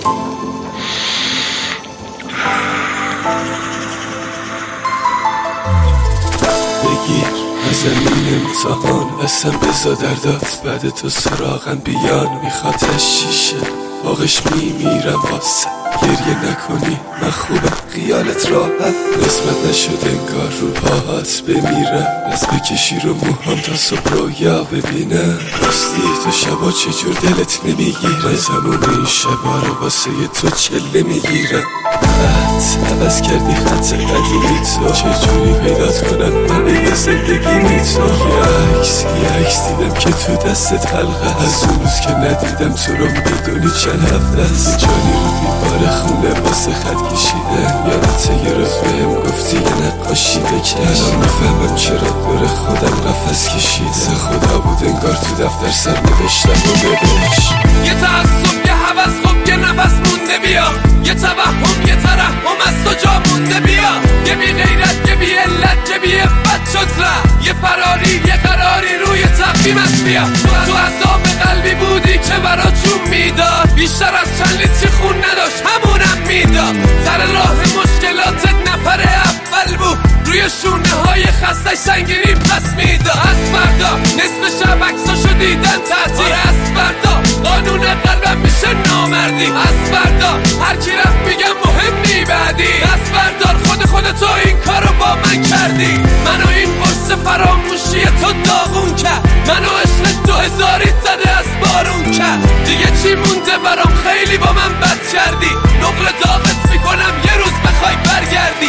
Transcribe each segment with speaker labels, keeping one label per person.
Speaker 1: بگیر از زمین امتحان قسم بزا در داد بعد تو سراغم بیان میخواد شیشه باقش میمیرم واسه گریه نکنی من خوبم خیالت راحت قسمت نشد انگار رو پاهات بمیرم از بکشی رو موهام تا صبح رویا ببینم راستی تو شبا چجور دلت نمیگیره تموم این شبا رو واسه تو چله میگیرم عوض کردی خط قدیمی تو چجوری پیدات کنم من یه زندگی می تو یه عکس دیدم که تو دستت حلقه از اون روز که ندیدم تو رو میدونی چند هفته است جانی رو دیوار خونه واسه خط کشیدن یادت یه روز بهم گفتی یه نقاشی بکش الان میفهمم چرا دور خودم قفس کشیده خدا بود انگار تو دفتر سر نوشتم و ببش
Speaker 2: یه تعصب یه هوس خب یه نفس مونده بیا یه توهم یه ترحم از تو جا مونده بیا یه بی غیرت یه بی علت یه بی افت شد ره یه فراری یه قراری روی تقویم است بیا تو عذاب قلبی بودی که برا چون میداد بیشتر از چند لیتری خون نداشت همونم میداد سر راه مشکلاتت نفر اول بود روی شونه های خستش سنگینی پس میداد از فردا نصف شب عکساشو دیدن تعطیل از فردا قانون قلبم میشه نامردی از فردا هر کی رفت میگم مهم نی بعدی از بردار خودتو این کارو با من کردی منو این قرص فراموشی تو داغون کرد منو عشق 2000 زده از بارون کرد دیگه چی مونده برام خیلی با من بد کردی نقل داغت میکنم یه روز بخوای برگردی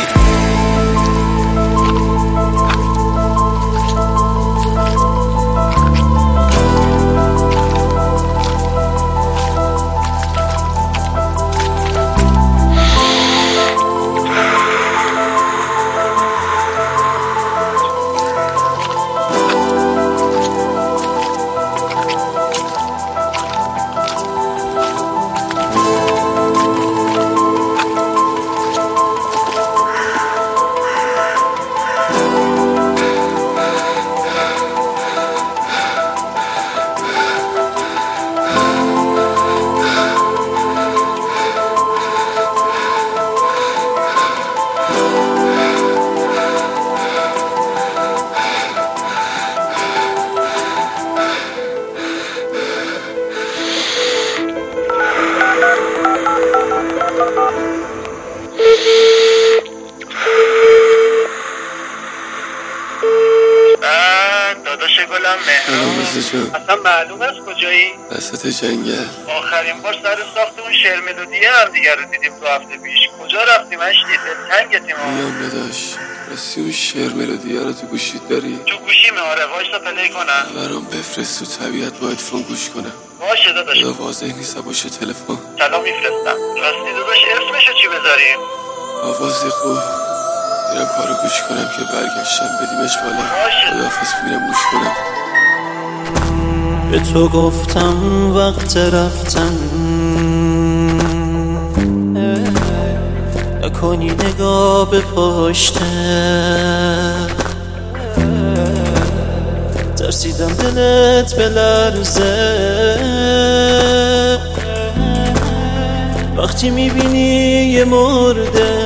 Speaker 3: داداش گلم مهران اصلا معلوم است کجایی؟
Speaker 1: وسط جنگل
Speaker 3: آخرین بار سر ساخت اون شعر ملودیه هم دیگر رو دیدیم تو هفته پیش کجا رفتیم اشتی؟ تنگتیم ها
Speaker 1: میام بداش راستی اون شعر ملودیه رو تو گوشیت داری؟
Speaker 3: تو گوشیمه آره وایسا پلی کنم
Speaker 1: برام بفرست تو طبیعت با هدفون گوش کنم
Speaker 3: باشه داداش
Speaker 1: خدا واضح نیست باشه تلفن
Speaker 3: سلام میفرستم راستی داداش اسمشو چی بذاریم؟
Speaker 1: آوازی خوب میرم کارو گوش کنم که برگشتم بدیمش بالا خداحافظ میرم گوش کنم
Speaker 4: به تو گفتم وقت رفتن نکنی نگاه به پشته ترسیدم دلت بلرزه وقتی میبینی یه مرده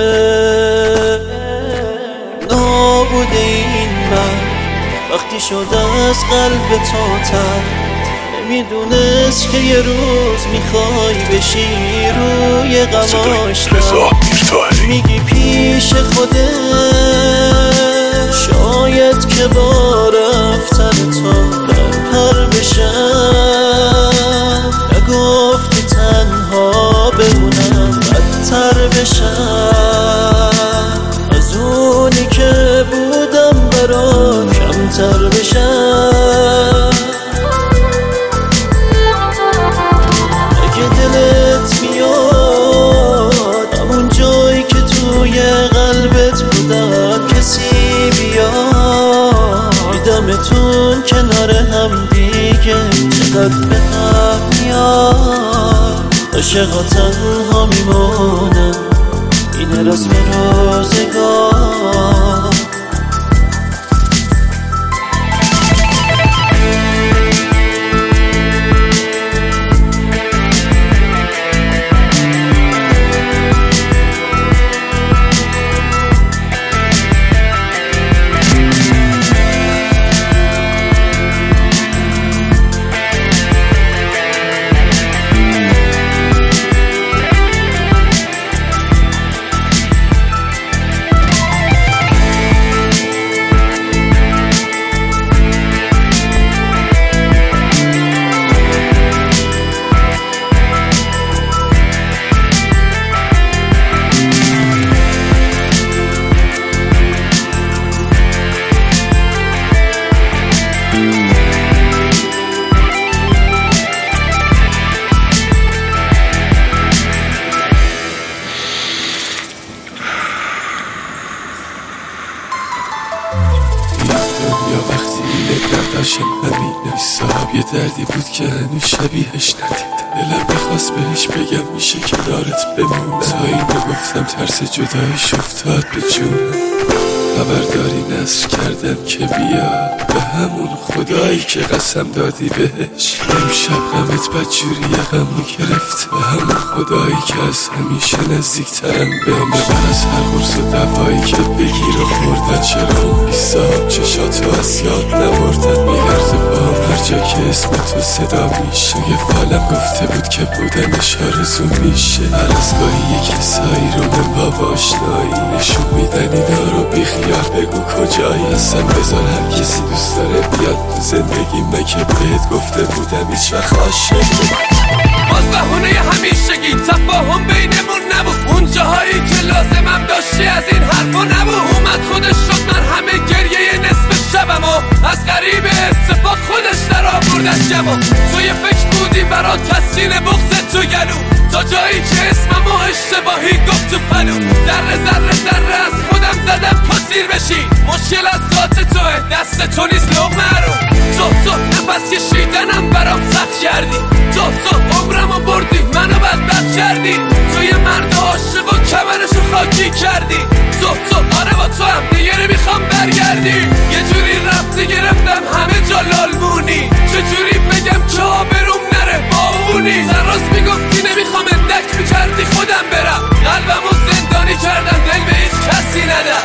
Speaker 4: نابوده این من وقتی شد از قلب تو تر نمیدونست که یه روز میخوای بشی روی غماش میگی پیش خودت شاید که با رفتن تو در پر بشم نگفتی تنها بمونم بدتر بشم از اونی که بودم برات کمتر بشم اگه دلت میاد همون جایی که توی قلبت بودم کسی بیاد میدمتون کنار هم دیگه چقدر به هم میاد عاشقا تنها میمونم این رسم روزگار
Speaker 1: یکم همینه. صاحب یه دردی بود که هنوز شبیهش ندیدم. دلم بخواست بهش بگم میشه کنارت بمونم. تا اینو گفتم ترس جداییش افتاد به جونم. خبرداری نصر کردم که بیا به همون خدایی که قسم دادی بهش. امشب غمت بدجوری غمو گرفت به همون خدایی که از همیشه نزدیکترم بهم. ببر از هر قرص و دوایی که بگیر و خوردن. چرا اون بی صاحب چشاتو از یاد نبردن. میلرزه باهم هر جا که اسم تو صدا میشه. یه فالم گفته بود که بودنش آرزو میشه. هر از گاهی یک کسایی رو من با آشنایی نشون میدن اینا رو بیخیال بگو کجایی. اصلا بذار هر کسی دوست داره بیاد تو زندگی من که بهت گفته بودم هیچ وقت عاشق
Speaker 2: باز بهونه همیشگی تفاهم بینمون نبود. اون جاهایی که لازمم داشتی از این حرفا نبود. اومد خودش شد من همه گریه نصف شبم و از قریب اتفاق خودش در آورد از جمع. تو یه فکر بودی برا تسکین بغض تو گلو. تا جایی که اسممو اشتباهی گفت تو پلو. ذره ذره ذره از خودم زدم تا سیر بشی. مشکل از ذات توه دست تو نیست لقمه رو. تو نفس کشیدنم برام سخت کردی. تو عمرمو بردی منو بدبخت کردی. تو یه مرد عاشق و کمرشو خاکی کردی. تو آره با تو هم دیگه نمیخوام برگردی. یه جوری رفتی گرفتم همه جا لالمونی. چجوری بگم که آبروم نره باونی. سراز میگفتی نمیخوام اندک میکردی خودم برم. قلبمو زندانی کردم دل به هیچ کسی ندم.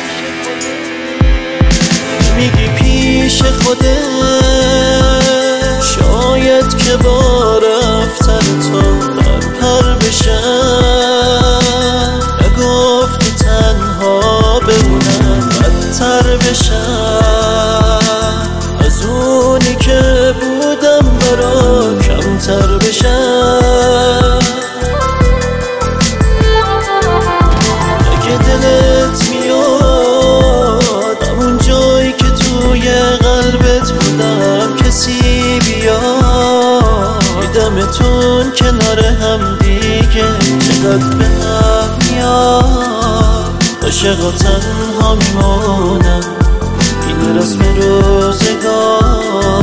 Speaker 4: میگی پیش خودت شاید که با رفتن تو پر بشم. نگفتی تنها بمونم بدتر بشم. از اونی که بودم برا کمتر بشم. اگه دلت میاد همون جایی که توی قلبت بودم کسی بیاد. میدمتون کنار هم دیگه چقدر به هم میاد. عاشق و تنها میمونم این رسم روزگار.